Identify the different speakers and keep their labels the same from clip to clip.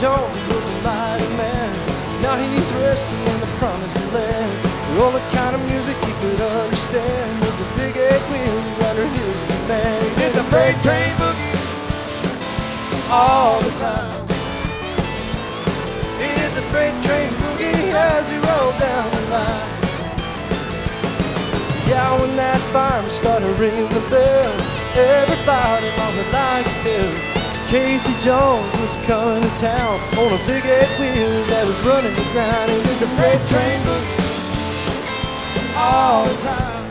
Speaker 1: Jones, he was a mighty man. Now he's resting in the promised land. The only kind of music he could understand was a big eight wheel under his command. He did the freight train boogie all the time. He did the freight train boogie as he rolled down the line. Yeah, when that fireman started ringing the bell, everybody on the line could tell Casey Jones was coming to town on a big eight wheel that was running the ground. He did the freight train boogie all the time.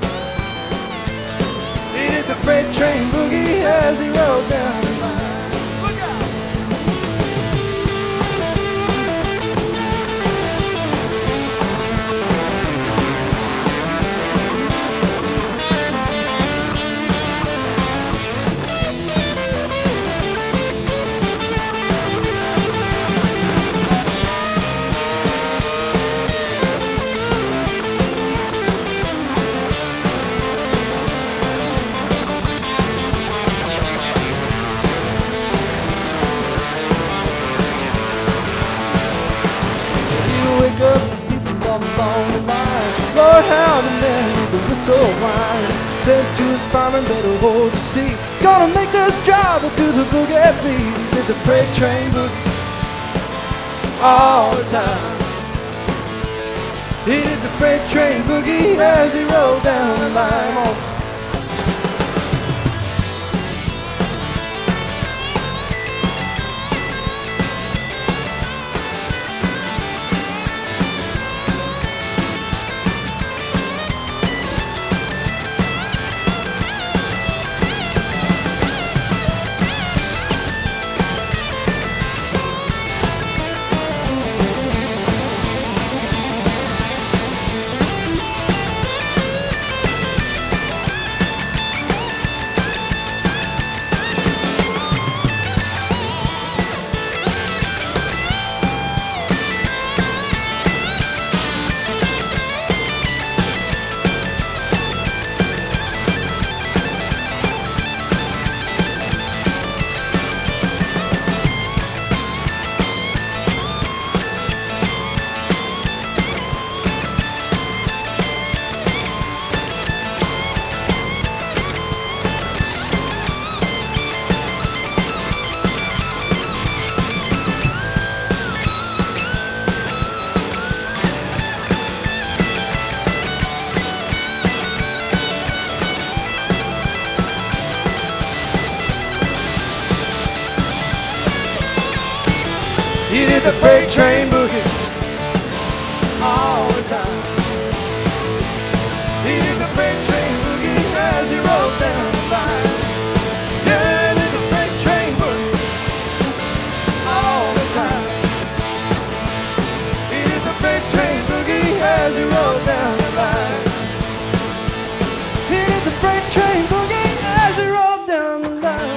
Speaker 1: He did the freight train boogie as he rolled down the line. Look out! Lord, how the man with the whistle whine said to his fireman, better hold your seat. Gonna make this drive to the boogie beat. He did the freight train boogie all the time. He did the freight train boogie as he rolled down the line. He did the freight train boogie all the time. He did the freight train boogie as he rolled down the line. Yeah, he did the freight train boogie all the time. He did the freight train boogie as he rolled down the line. He did the freight train boogie as he rolled down the line.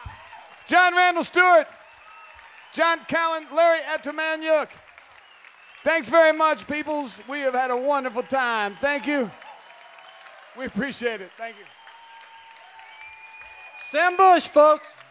Speaker 2: John Randall Stewart, John Cowan, Larry Etemaniuk. Thanks very much, peoples. We have had a wonderful time. Thank you. We appreciate it. Thank you.
Speaker 1: Sam Bush, folks.